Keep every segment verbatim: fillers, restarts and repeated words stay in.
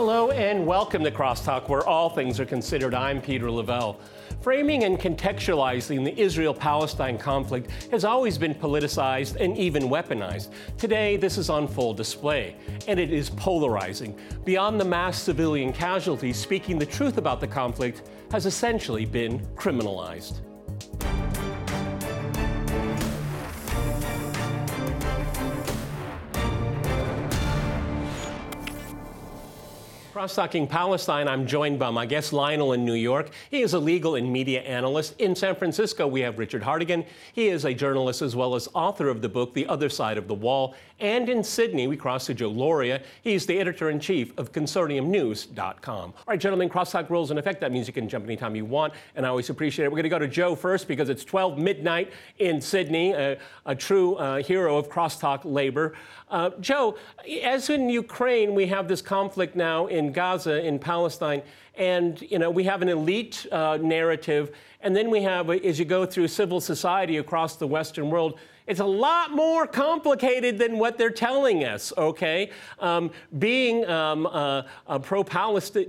Hello and welcome to Crosstalk, where all things are considered. I'm Peter Lavelle. Framing and contextualizing the Israel-Palestine conflict has always been politicized and even weaponized. Today, this is on full display, and it is polarizing. Beyond the mass civilian casualties, speaking the truth about the conflict has essentially been criminalized. Cross-talking Palestine, I'm joined by my guest Lionel in New York. He is a legal and media analyst. In San Francisco, we have Richard Hartigan. He is a journalist as well as author of the book, The Other Side of the Wall. And in Sydney, we cross to Joe Lauria. He's the editor-in-chief of consortium news dot com. All right, gentlemen, crosstalk rules in effect. That means you can jump anytime you want, and I always appreciate it. We're going to go to Joe first because it's twelve midnight in Sydney, a, a true uh, hero of crosstalk labor. Uh, Joe, as in Ukraine, we have this conflict now in Gaza, in Palestine, and you know we have an elite uh, narrative, and then we have, as you go through civil society across the Western world, it's a lot more complicated than what they're telling us, okay? Um, being um, uh, a pro-Palestinian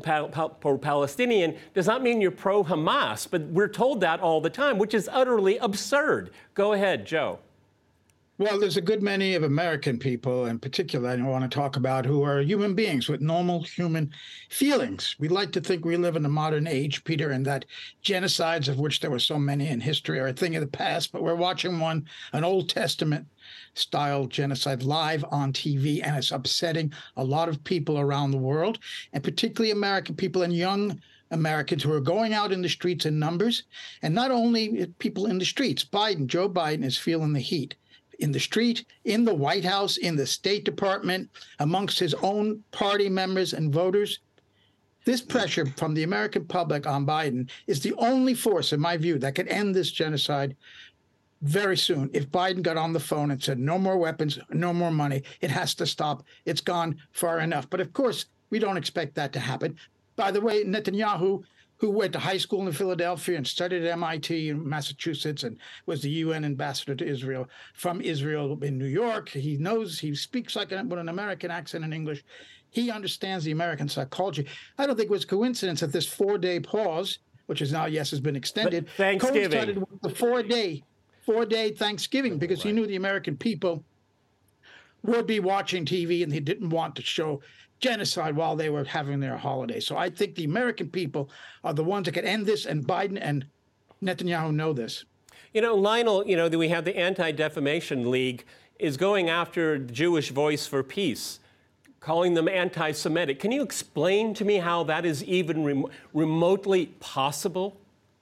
pro does not mean you're pro-Hamas, but we're told that all the time, which is utterly absurd. Go ahead, Joe. Well, there's a good many of American people in particular I want to talk about who are human beings with normal human feelings. We like to think we live in the modern age, Peter, and that genocides, of which there were so many in history, are a thing of the past, but we're watching one, an Old Testament style genocide live on T V, and it's upsetting a lot of people around the world, and particularly American people and young Americans who are going out in the streets in numbers. And not only people in the streets, Biden, Joe Biden is feeling the heat. In the street, in the White House, in the State Department, amongst his own party members and voters. This pressure from the American public on Biden is the only force, in my view, that could end this genocide very soon. If Biden got on the phone and said, no more weapons, no more money, it has to stop. It's gone far enough. But of course, we don't expect that to happen. By the way, Netanyahu, who went to high school in Philadelphia and studied at M I T in Massachusetts and was the U N ambassador to Israel, from Israel in New York. He knows, he speaks like an, with an American accent in English. He understands the American psychology. I don't think it was coincidence that this four-day pause, which is now, yes, has been extended, Thanksgiving. coincided with the four-day, four-day Thanksgiving, because right. He knew the American people would be watching T V and he didn't want to show genocide while they were having their holiday. So I think the American people are the ones that can end this, and Biden and Netanyahu know this. You know, Lionel, you know, we have the Anti-Defamation League is going after Jewish Voice for Peace, calling them anti-Semitic. Can you explain to me how that is even rem- remotely possible?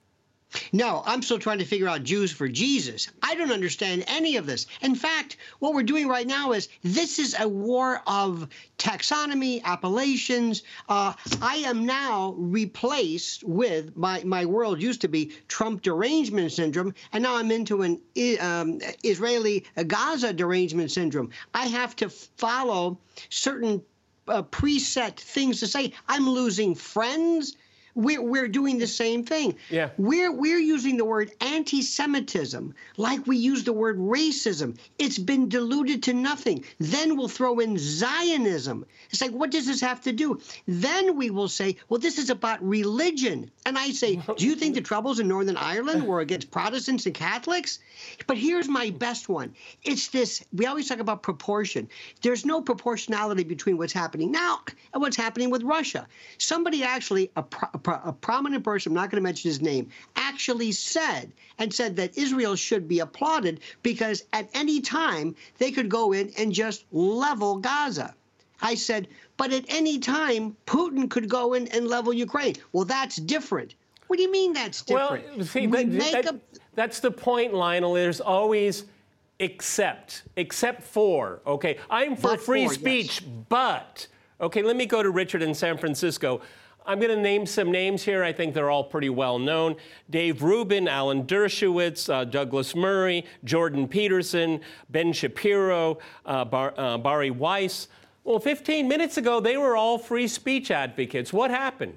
No, I'm still trying to figure out Jews for Jesus. I don't understand any of this. In fact, what we're doing right now is this is a war of taxonomy, appellations. Uh, I am now replaced with, my, my world used to be Trump derangement syndrome, and now I'm into an um, Israeli Gaza derangement syndrome. I have to follow certain uh, preset things to say. I'm losing friends. We're, we're doing the same thing. Yeah. We're, we're using the word anti-Semitism like we use the word racism. It's been diluted to nothing. Then we'll throw in Zionism. It's like, what does this have to do? Then we will say, well, this is about religion. And I say, do you think the troubles in Northern Ireland were against Protestants and Catholics? But here's my best one. It's this, we always talk about proportion. There's no proportionality between what's happening now and what's happening with Russia. Somebody actually, a, pro, a, pro, a prominent person, I'm not going to mention his name, actually said and said that Israel should be applauded because at any time they could go in and just level Gaza. I said, but at any time, Putin could go in and level Ukraine. Well, that's different. What do you mean that's different? Well, see, that, that, a... that's the point, Lionel. There's always except, except for, okay? I'm for but free for, speech, yes. but, okay, let me go to Richard in San Francisco. I'm going to name some names here. I think they're all pretty well known. Dave Rubin, Alan Dershowitz, uh, Douglas Murray, Jordan Peterson, Ben Shapiro, uh, Bar, uh, Bari Weiss. Well, fifteen minutes ago, they were all free speech advocates. What happened?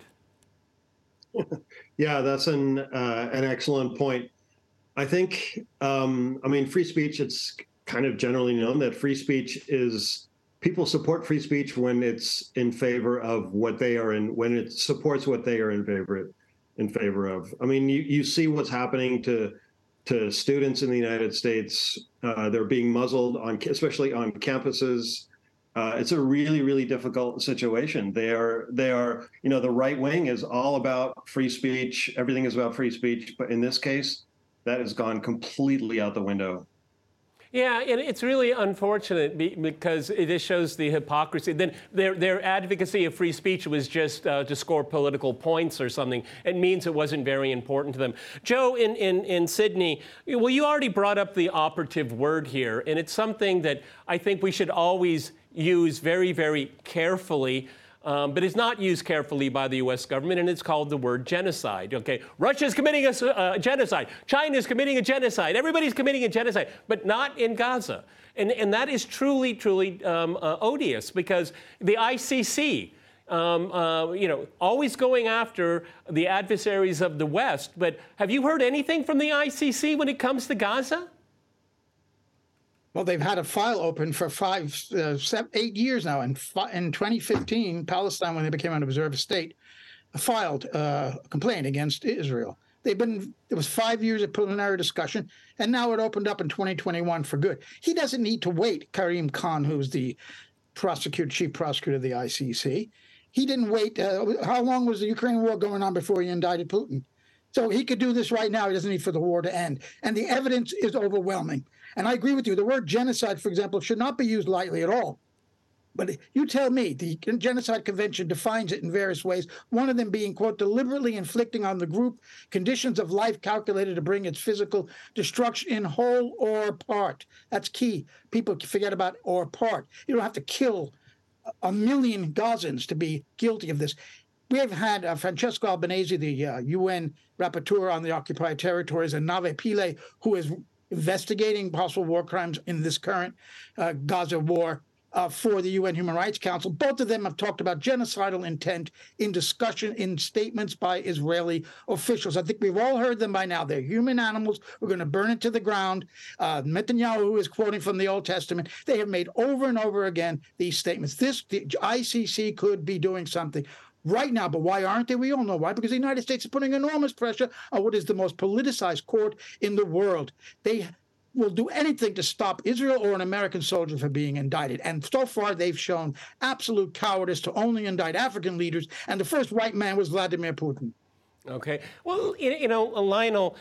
Yeah, that's an uh, an excellent point. I think, um, I mean, free speech, it's kind of generally known that free speech is people support free speech when it's in favor of what they are in, when it supports what they are in favor in favor of. I mean, you, you see what's happening to to students in the United States. Uh, they're being muzzled on, especially on campuses. Uh, it's a really, really difficult situation. They are, they are, you know, the right wing is all about free speech. Everything is about free speech. But in this case, that has gone completely out the window. Yeah, and it's really unfortunate because it just shows the hypocrisy. Then their their advocacy of free speech was just uh, to score political points or something. It means it wasn't very important to them. Joe, in, in, in Sydney, well, you already brought up the operative word here, and it's something that I think we should always use very, very carefully. Um, but it's not used carefully by the U S government, and it's called the word genocide. Okay, Russia's committing a uh, genocide. China's committing a genocide. Everybody's committing a genocide, but not in Gaza. And, and that is truly, truly um, uh, odious because the I C C, um, uh, you know, always going after the adversaries of the West. But have you heard anything from the I C C when it comes to Gaza? Well, they've had a file open for five, uh, seven, eight years now. In, in twenty fifteen, Palestine, when they became an observer state, filed uh, a complaint against Israel. They've been, there was five years of preliminary discussion, and now it opened up in twenty twenty-one for good. He doesn't need to wait, Karim Khan, who's the prosecutor, chief prosecutor of the I C C. He didn't wait. Uh, how long was the Ukraine war going on before he indicted Putin? So he could do this right now. He doesn't need for the war to end. And the evidence is overwhelming. And I agree with you. The word genocide, for example, should not be used lightly at all. But you tell me, the Genocide Convention defines it in various ways, one of them being, quote, deliberately inflicting on the group conditions of life calculated to bring its physical destruction in whole or part. That's key. People forget about or part. You don't have to kill a million Gazans to be guilty of this. We have had uh, Francesco Albanese, the uh, U N rapporteur on the occupied territories, and Nave Pillay, who is investigating possible war crimes in this current uh, Gaza war uh, for the U N Human Rights Council. Both of them have talked about genocidal intent in discussion, in statements by Israeli officials. I think we've all heard them by now. They're human animals. We're going to burn it to the ground. Uh, Netanyahu, who is quoting from the Old Testament, they have made over and over again these statements. This, the I C C could be doing something right now, but why aren't they? We all know why, because the United States is putting enormous pressure on what is the most politicized court in the world. They will do anything to stop Israel or an American soldier from being indicted. And so far, they've shown absolute cowardice to only indict African leaders. And the first white man was Vladimir Putin. Okay. Well, you know, Lionel,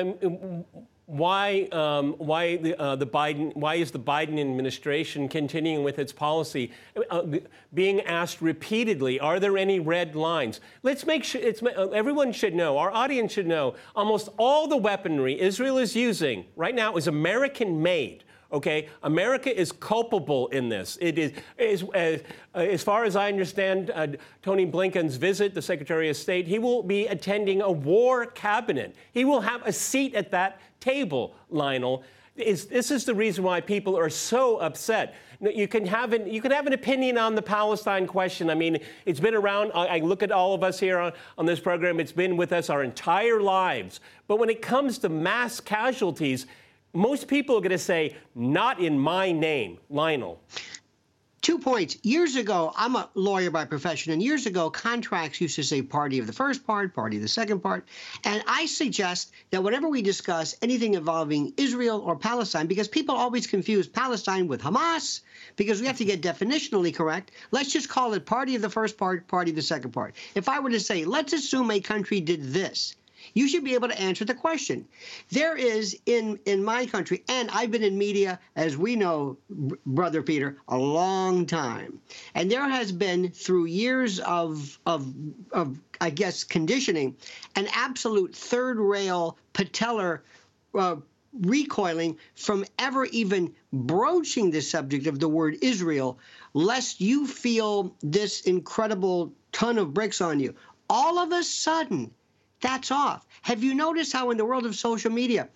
um, why um, why the uh, the Biden why is the Biden administration continuing with its policy? Uh, being asked repeatedly, are there any red lines? Let's make sure it's everyone should know. Our audience should know. Almost all the weaponry Israel is using right now is American made. Okay, America is culpable in this. It is, is as, as far as I understand, uh, Tony Blinken's visit, the Secretary of State, he will be attending a war cabinet. He will have a seat at that table, Lionel. Is, this is the reason why people are so upset. You can have an, you can have an opinion on the Palestine question. I mean, it's been around. I, I look at all of us here on, on this program. It's been with us our entire lives. But when it comes to mass casualties, most people are going to say, not in my name. Lionel. Two points. Years ago, I'm a lawyer by profession, and years ago, contracts used to say party of the first part, party of the second part. And I suggest that whenever we discuss anything involving Israel or Palestine, because people always confuse Palestine with Hamas, because we have to get definitionally correct, let's just call it party of the first part, party of the second part. If I were to say, let's assume a country did this, you should be able to answer the question. There is in, in my country, and I've been in media, as we know, Brother Peter, a long time. And there has been, through years of, of, of I guess, conditioning, an absolute third-rail patellar uh, recoiling from ever even broaching the subject of the word Israel, lest you feel this incredible ton of bricks on you. All of a sudden, that's off. Have you noticed how in the world of social media,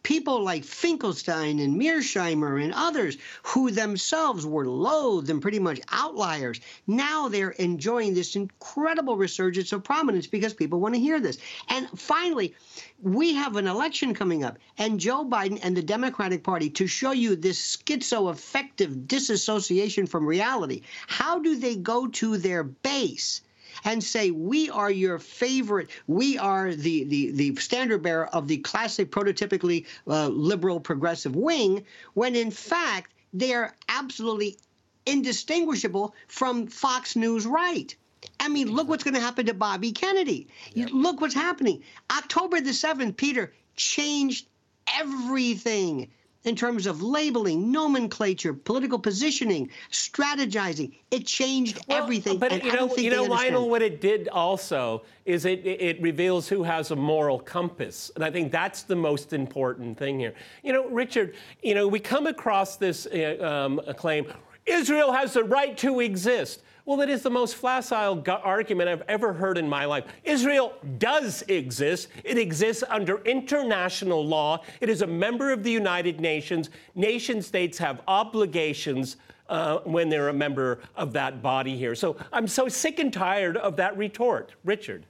people like Finkelstein and Mearsheimer and others who themselves were loathed and pretty much outliers, now they're enjoying this incredible resurgence of prominence because people want to hear this. And finally, we have an election coming up, and Joe Biden and the Democratic Party, to show you this schizoaffective disassociation from reality, how do they go to their base and say, we are your favorite, we are the, the, the standard bearer of the classic prototypically uh, liberal progressive wing, when in fact they are absolutely indistinguishable from Fox News right? I mean, look what's going to happen to Bobby Kennedy. You, look what's happening. October the seventh, Peter, changed everything in terms of labeling, nomenclature, political positioning, strategizing. It changed well, everything. But and you I don't know, think you they know, understand. Lionel, what it did also is it it reveals who has a moral compass, and I think that's the most important thing here. You know, Richard, you know, we come across this uh, um, claim: Israel has the right to exist. Well, that is the most facile argument I've ever heard in my life. Israel does exist. It exists under international law. It is a member of the United Nations. Nation states have obligations uh, when they're a member of that body here. So I'm so sick and tired of that retort. Richard.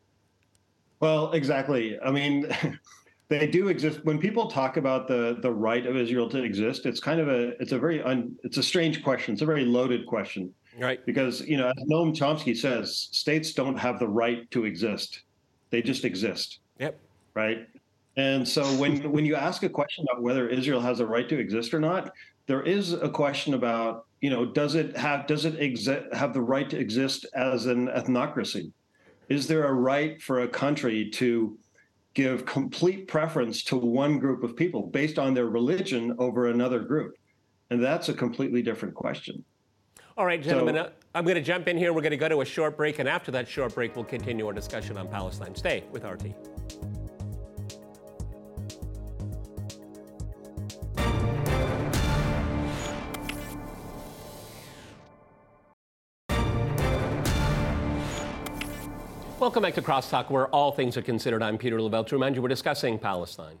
Well, exactly. I mean, they do exist. When people talk about the the right of Israel to exist, it's kind of a it's a very un, it's a strange question. It's a very loaded question. Right. Because, you know, as Noam Chomsky says, states don't have the right to exist. They just exist. Yep. Right. And so when when you ask a question about whether Israel has a right to exist or not, there is a question about, you know, does it have does it exi- have the right to exist as an ethnocracy? Is there a right for a country to give complete preference to one group of people based on their religion over another group? And that's a completely different question. All right, gentlemen, So, uh, I'm going to jump in here. We're going to go to a short break, and after that short break, we'll continue our discussion on Palestine. Stay with R T. Welcome back to Crosstalk, where all things are considered. I'm Peter Lavelle. To remind you, we're discussing Palestine.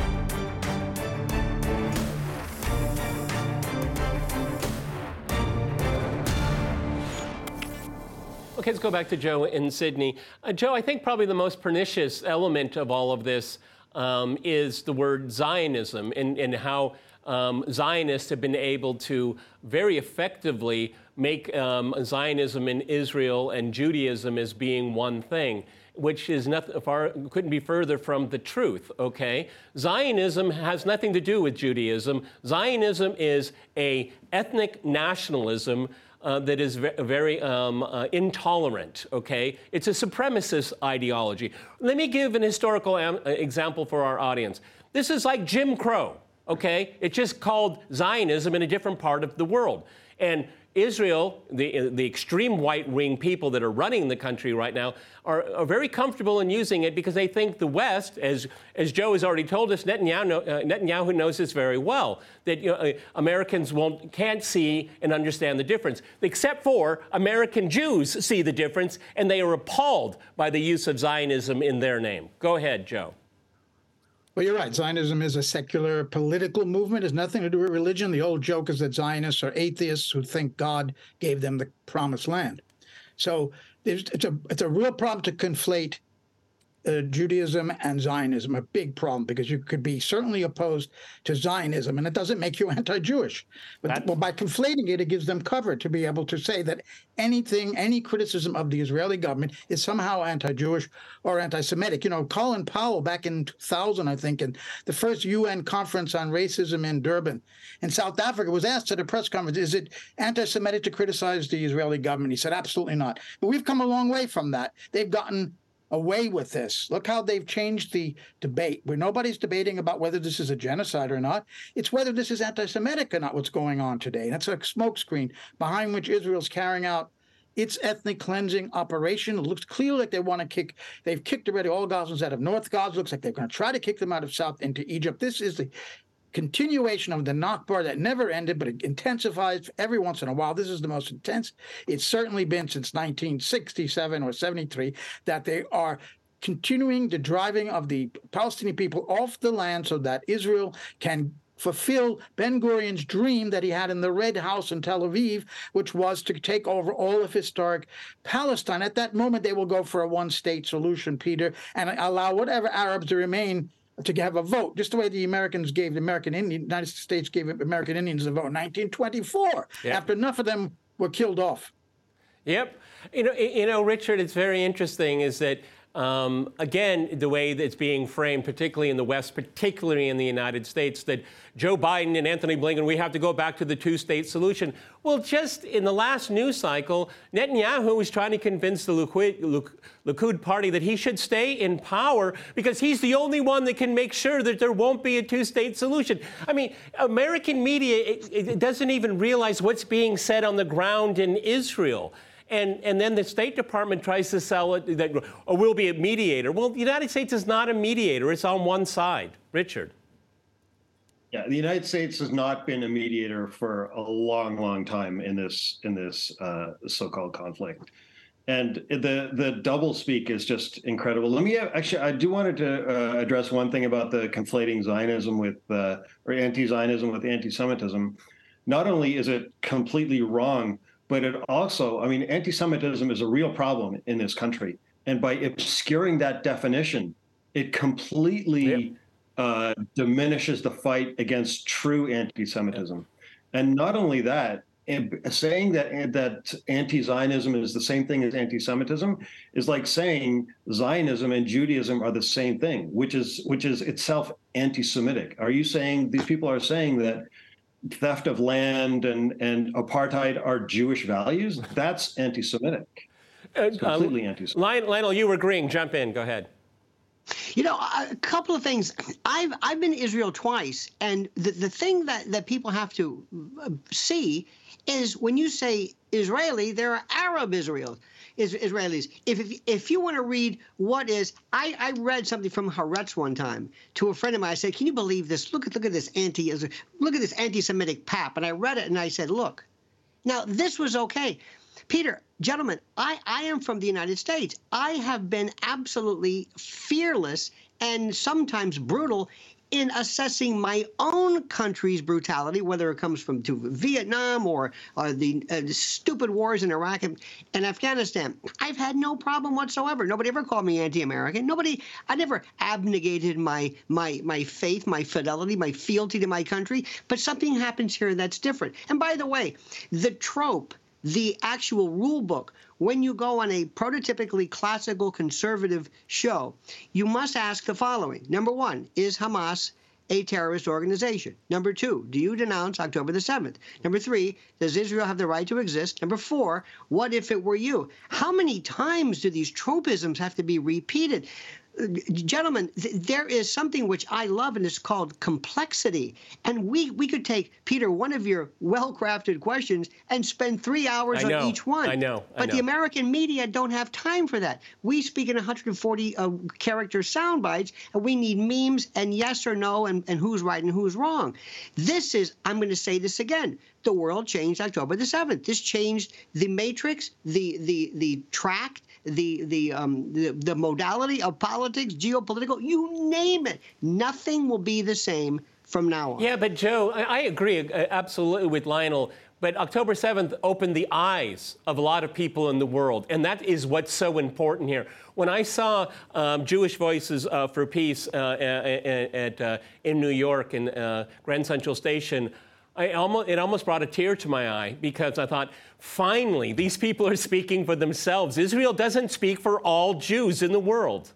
Okay, let's go back to Joe in Sydney. Uh, Joe, I think probably the most pernicious element of all of this um, is the word Zionism, and, and how um, Zionists have been able to very effectively make um, Zionism in Israel and Judaism as being one thing, which is nothing far, couldn't be further from the truth, okay? Zionism has nothing to do with Judaism. Zionism is a ethnic nationalism Uh, that is ve- very um, uh, intolerant, okay? It's a supremacist ideology. Let me give an historical am- example for our audience. This is like Jim Crow, okay? It's just called Zionism in a different part of the world. And Israel, the, the extreme right-wing people that are running the country right now, are, are very comfortable in using it because they think the West, as, as Joe has already told us, Netanyahu, know, uh, Netanyahu knows this very well, that you know, uh, Americans won't, can't see and understand the difference. Except for American Jews see the difference, and they are appalled by the use of Zionism in their name. Go ahead, Joe. Well, you're right. Zionism is a secular political movement. It has nothing to do with religion. The old joke is that Zionists are atheists who think God gave them the promised land. So there's, it's a it's a real problem to conflate uh, Judaism and Zionism, a big problem, because you could be certainly opposed to Zionism, and it doesn't make you anti-Jewish. But That- well, by conflating it, it gives them cover to be able to say that anything, any criticism of the Israeli government is somehow anti-Jewish or anti-Semitic. You know, Colin Powell back in two thousand, I think, in the first U N conference on racism in Durban in South Africa, was asked at a press conference, is it anti-Semitic to criticize the Israeli government? He said, absolutely not. But we've come a long way from that. They've gotten away with this. Look how they've changed the debate, where nobody's debating about whether this is a genocide or not. It's whether this is anti-Semitic or not, what's going on today. That's a smokescreen behind which Israel's carrying out its ethnic cleansing operation. It looks clear like they want to kick, they've kicked already all Gazans out of North Gaza. Looks like they're going to try to kick them out of South into Egypt. This is the continuation of the Nakba that never ended, but it intensifies every once in a while. This is the most intense it's certainly been since nineteen sixty-seven or seventy-three, that they are continuing the driving of the Palestinian people off the land so that Israel can fulfill Ben-Gurion's dream that he had in the Red House in Tel Aviv, which was to take over all of historic Palestine. At that moment, they will go for a one-state solution, Peter, and allow whatever Arabs to remain to have a vote, just the way the Americans gave the American Indian, United States gave American Indians a vote in nineteen twenty-four, yeah. after enough of them were killed off. Yep. You know, you know, Richard, it's very interesting is that, um, again, the way that it's being framed, particularly in the West, particularly in the United States, that Joe Biden and Anthony Blinken, we have to go back to the two-state solution. Well, just in the last news cycle, Netanyahu was trying to convince the Likud, Likud party that he should stay in power because he's the only one that can make sure that there won't be a two-state solution. I mean, American media it, it doesn't even realize what's being said on the ground in Israel. And, and then the State Department tries to sell it that oh, we'll be a mediator. Well, the United States is not a mediator. It's on one side. Richard. Yeah, the United States has not been a mediator for a long, long time in this in this uh, so-called conflict. And the the doublespeak is just incredible. Let me actually, I do wanted to uh, address one thing about the conflating Zionism with uh, or anti-Zionism with anti-Semitism. Not only is it completely wrong, but it also, I mean, anti-Semitism is a real problem in this country. And by obscuring that definition, it completely yep. uh, diminishes the fight against true anti-Semitism. And not only that, saying that that anti-Zionism is the same thing as anti-Semitism is like saying Zionism and Judaism are the same thing, which is which is itself anti-Semitic. Are you saying, these people are saying that theft of land and, and apartheid are Jewish values? That's anti-Semitic. It's completely uh, anti-Semitic. Lionel, you were agreeing. Jump in. Go ahead. You know, a couple of things. I've I've been to Israel twice, and the, the thing that, that people have to see is when you say Israeli, there are Arab Israel. Is Israelis. If, if if you want to read what is, I, I read something from Haaretz one time to a friend of mine. I said, "Can you believe this? Look at look at this anti look at this anti-Semitic pap." And I read it and I said, "Look, now this was okay." Peter, gentlemen, I, I am from the United States. I have been absolutely fearless and sometimes brutal in assessing my own country's brutality, whether it comes from to Vietnam or uh, the, uh, the stupid wars in Iraq and, and Afghanistan. I've had no problem whatsoever. Nobody ever called me anti-American. Nobody, I never abnegated my my my faith, my fidelity, my fealty to my country. But something happens here that's different. And by the way, the trope, the actual rule book, when you go on a prototypically classical conservative show, you must ask the following. Number one, is Hamas a terrorist organization? Number two, do you denounce October the seventh? Number three, does Israel have the right to exist? Number four, what if it were you? How many times do these tropisms have to be repeated? Gentlemen, th there is something which I love, and it's called complexity. And we we could take, Peter, one of your well-crafted questions and spend three hours on each one. I know. I but know. the American media don't have time for that. We speak in one hundred forty uh, character sound bites, and we need memes and yes or no and, and who's right and who's wrong. This is, I'm going to say this again, the world changed October the seventh. This changed the matrix, the the the tract, the the um the, the modality of politics, geopolitical, you name it. Nothing will be the same from now on. Yeah, but Joe, I, I agree uh, absolutely with Lionel. But October seventh opened the eyes of a lot of people in the world, and that is what's so important here. When I saw um, Jewish Voices uh, for Peace uh, at, at uh, in New York in uh, Grand Central Station, I almost, it almost brought a tear to my eye because I thought, finally, these people are speaking for themselves. Israel doesn't speak for all Jews in the world.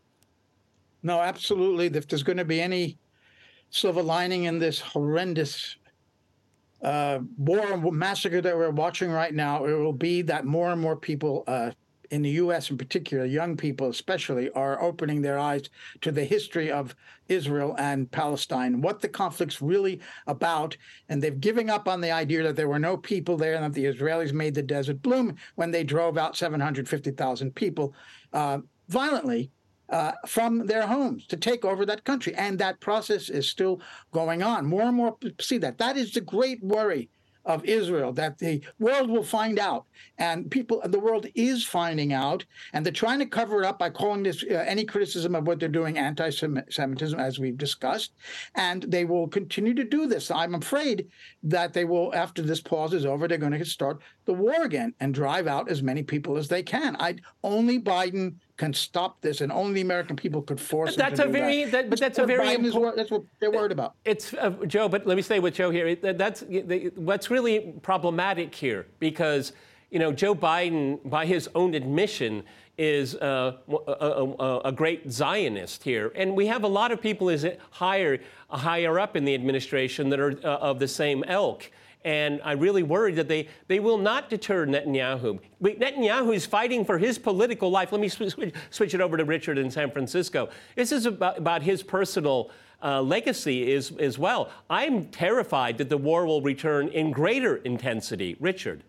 No, absolutely. If there's going to be any silver lining in this horrendous uh, war massacre that we're watching right now, it will be that more and more people uh, in the U S in particular, young people especially, are opening their eyes to the history of Israel and Palestine, what the conflict's really about. And they've given up on the idea that there were no people there and that the Israelis made the desert bloom when they drove out seven hundred fifty thousand people uh, violently uh, from their homes to take over that country. And that process is still going on. More and more people see that. That is the great worry of Israel that the world will find out, and people, the world is finding out, and they're trying to cover it up by calling this uh, any criticism of what they're doing anti-Semitism, as we've discussed, and they will continue to do this. I'm afraid that they will, after this pause is over, they're going to start the war again and drive out as many people as they can. I only Biden can stop this, and only the American people could force But that's him to a do very that. that, but that's a very Biden is important. wor- that's what they're worried about. It's uh, Joe, but let me stay with Joe here. That, that's the, what's really problematic here, because you know Joe Biden, by his own admission, is uh, a, a, a great Zionist here, and we have a lot of people is higher higher up in the administration that are uh, of the same ilk. And I really worry that they, they will not deter Netanyahu. But Netanyahu is fighting for his political life. Let me switch, switch it over to Richard in San Francisco. This is about, about his personal uh, legacy as, as well. I'm terrified that the war will return in greater intensity. Richard.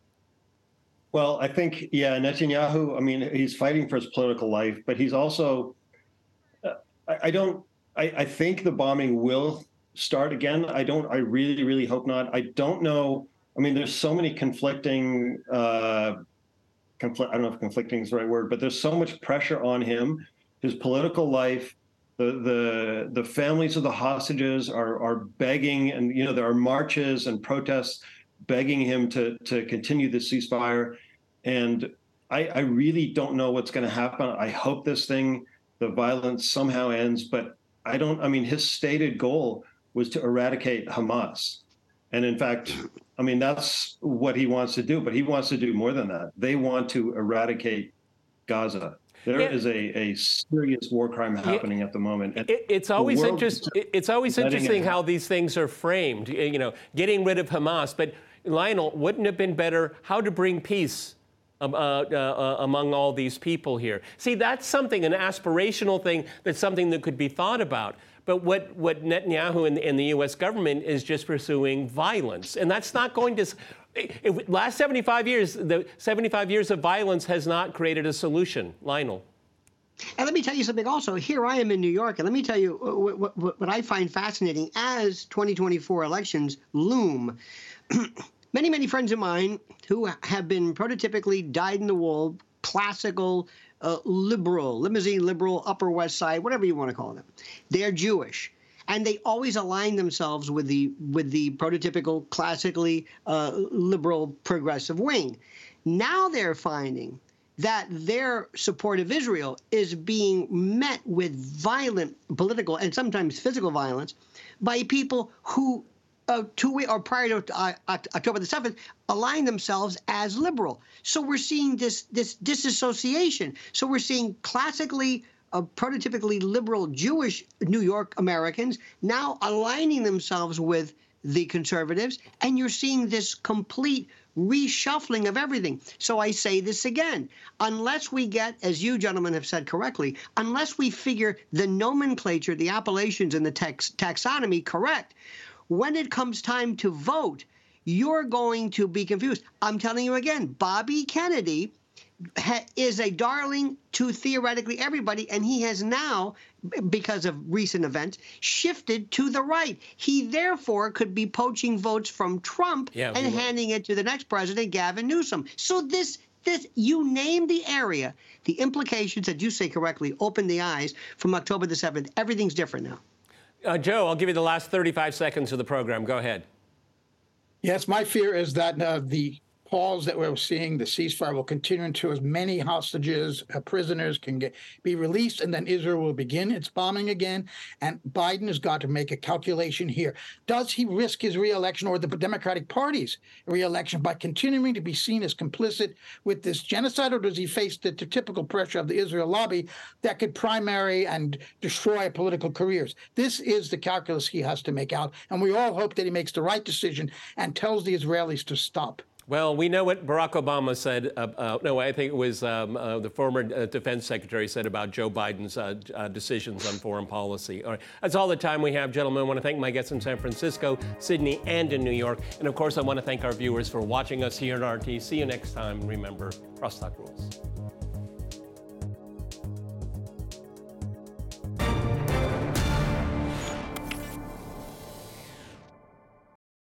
Well, I think, yeah, Netanyahu, I mean, he's fighting for his political life, but he's also, uh, I, I don't, I, I think the bombing will start again. I don't, I really, really hope not. I don't know. I mean, there's so many conflicting, uh, conflict, I don't know if conflicting is the right word, but there's so much pressure on him, his political life. The, the, the families of the hostages are, are begging, and, you know, there are marches and protests begging him to, to continue the ceasefire. And I, I really don't know what's going to happen. I hope this thing, the violence somehow ends, but I don't, I mean, his stated goal was to eradicate Hamas. And in fact, I mean, that's what he wants to do, but he wants to do more than that. They want to eradicate Gaza. There yeah. is a, a serious war crime happening yeah. at the moment. And it, it's always interest, It's always interesting how these things are framed, you know, getting rid of Hamas. But Lionel, wouldn't it have been better how to bring peace Uh, uh, among all these people here? See, that's something, an aspirational thing, that's something that could be thought about. But what, what Netanyahu and, and the U S government is just pursuing violence. And that's not going to... It, last seventy-five years, the seventy-five years of violence has not created a solution. Lionel. And let me tell you something also. Here I am in New York, and let me tell you what, what, what I find fascinating as twenty twenty-four elections loom. Many, many friends of mine who have been prototypically dyed-in-the-wool, classical, uh, liberal, limousine liberal, Upper West Side, whatever you want to call them. They're Jewish, and they always align themselves with the with the prototypical, classically uh, liberal, progressive wing. Now they're finding that their support of Israel is being met with violent political and sometimes physical violence by people who Uh, two weeks or prior to uh, October the seventh, align themselves as liberal. So we're seeing this this disassociation. So we're seeing classically, uh, prototypically liberal Jewish New York Americans now aligning themselves with the conservatives, and you're seeing this complete reshuffling of everything. So I say this again, unless we get, as you gentlemen have said correctly, unless we figure the nomenclature, the appellations, and the tax taxonomy correct, when it comes time to vote, you're going to be confused. I'm telling you again, Bobby Kennedy ha is a darling to theoretically everybody, and he has now, because of recent events, shifted to the right. He therefore could be poaching votes from Trump yeah, and handing it to the next president, Gavin Newsom. So this, this, you name the area, the implications that you say correctly open the eyes from October the seventh. Everything's different now. Uh, Joe, I'll give you the last thirty-five seconds of the program. Go ahead. Yes, my fear is that uh, the pause that we're seeing, the ceasefire, will continue until as many hostages, uh, prisoners can get be released, and then Israel will begin its bombing again. And Biden has got to make a calculation here. Does he risk his reelection or the Democratic Party's reelection by continuing to be seen as complicit with this genocide, or does he face the, the typical pressure of the Israel lobby that could primary and destroy political careers? This is the calculus he has to make out, and we all hope that he makes the right decision and tells the Israelis to stop. Well, we know what Barack Obama said. Uh, uh, no, I think it was um, uh, the former uh, defense secretary said about Joe Biden's uh, uh, decisions on foreign policy. All right. That's all the time we have, gentlemen. I want to thank my guests in San Francisco, Sydney, and in New York. And of course, I want to thank our viewers for watching us here at R T. See you next time. Remember, crosstalk rules.